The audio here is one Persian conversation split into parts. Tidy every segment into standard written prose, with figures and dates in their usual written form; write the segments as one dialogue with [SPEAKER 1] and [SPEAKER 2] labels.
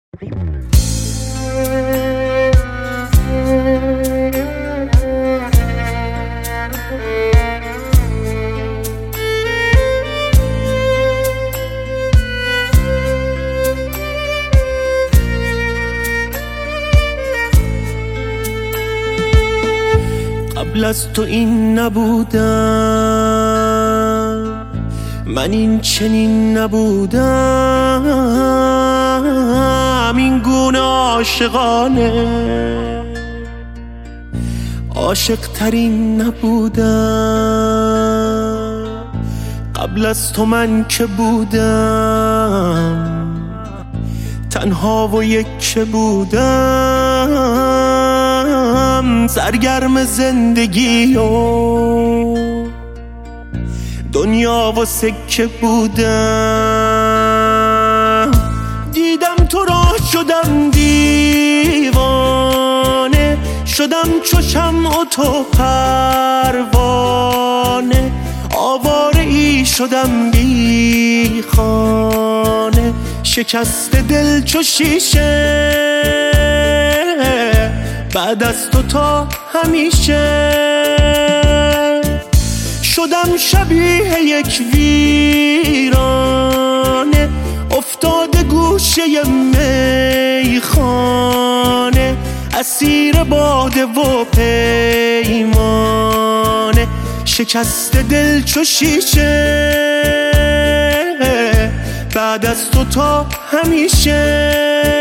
[SPEAKER 1] قبل از تو این نبودم، من این چنین نبودم، این گونه عاشقانه عاشق ترین نبودم. قبل از تو من که بودم، تنها و یک بودم، سرگرم زندگی و دنیا و سکه بودم. دیدم تو را شدم دیوانه، شدم چو شمع و تو پروانه، آواره ای شدم بی خانه، شکست دل چو شیشه، بعد از تو تا همیشه. شدم شبیه یک ویرانه، افتاده گوشه میخانه، اسیر باده و پیمانه، شکست دل چو شیشه، بعد از تو تا همیشه.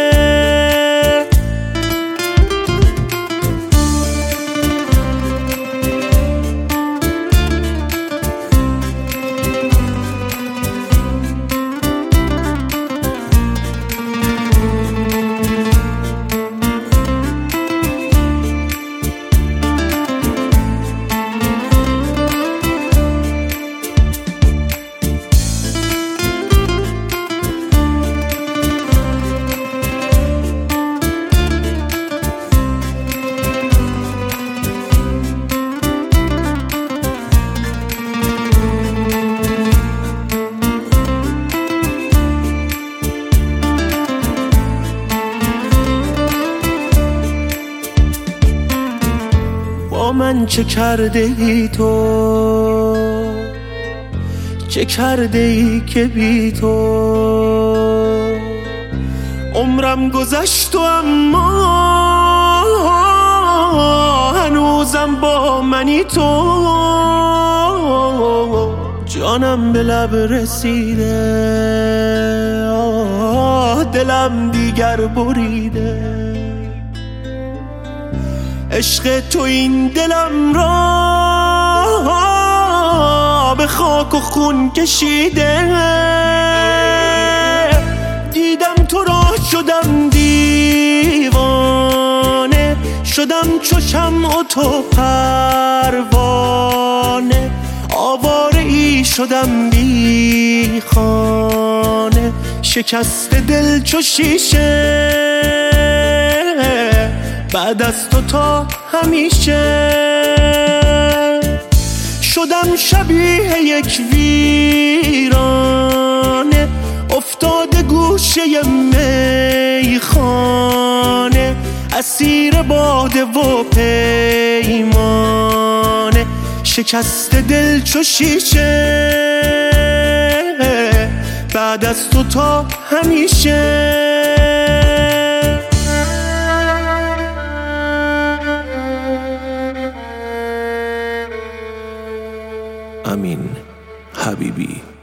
[SPEAKER 1] من چه کرده ای تو، چه کرده ای که بی تو عمرم گذشت و اما هنوزم با منی تو. جانم به لب رسیده، دلم دیگر بریده، عشق تو این دلم را به خاک و خون کشیده. دیدم تو را شدم دیوانه، شدم چو شمع و تو پروانه، آواره ای شدم بی خانه، شکست دل چو شیشه، بعد از تو تا همیشه. شدم شبیه یک ویرانه، افتاده گوشه میخانه، اسیر باده و پیمانه، شکست دل چو شیشه، بعد از تو تا همیشه. امین حبیبی.